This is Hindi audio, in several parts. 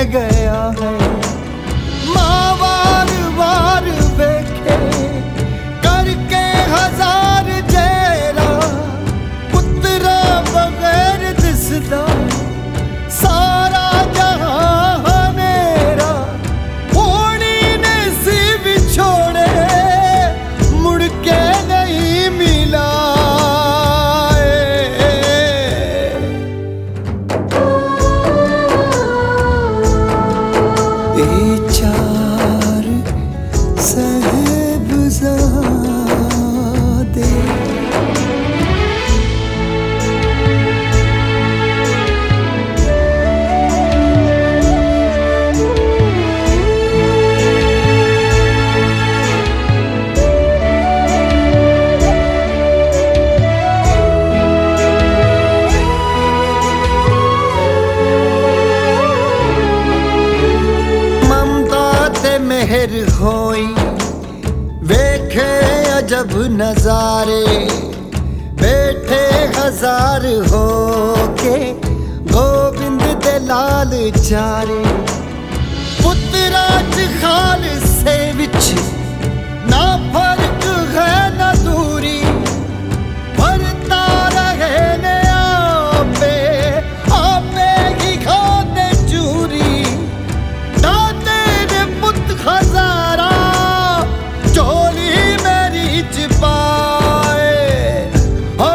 गया है। माँ वार वार वेखे करके हजार जेरा, पुत्रा बगैर दिसदा सारा जहां हनेरा। होनी ने सी बिछोड़े मुड़ के नहीं मिला। चार साहिबजादे मेहर होई वेखे अजब नजारे। बैठे हजार हो के गोविंद दे लाल चारे। पुत्रा च खाल से विच ना फर्क है ना दूरी, भरता रहे ने आपे आपे ही खाते चूरी। हजारा चोली मेरी चिपाए हो,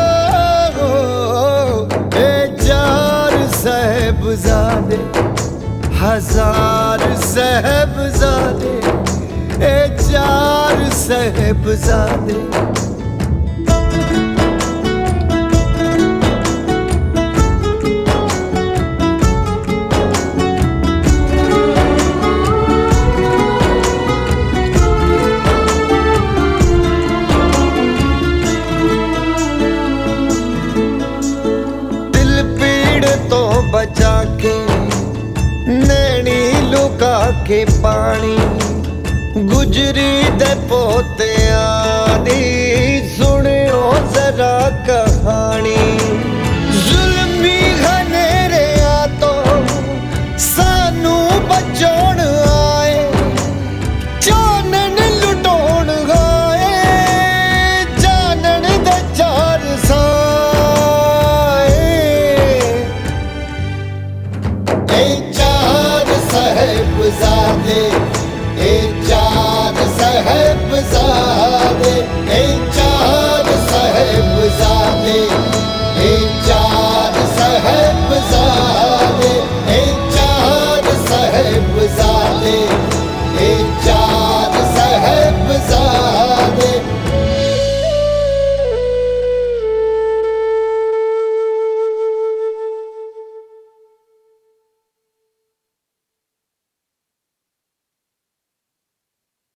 ए चार साहिबजादे हजार साहिबजादे, ए चार साहिबजादे। तो बचा के नैनी लुका के पानी, गुजरी दे पोते आदी सुनियो जरा कहानी।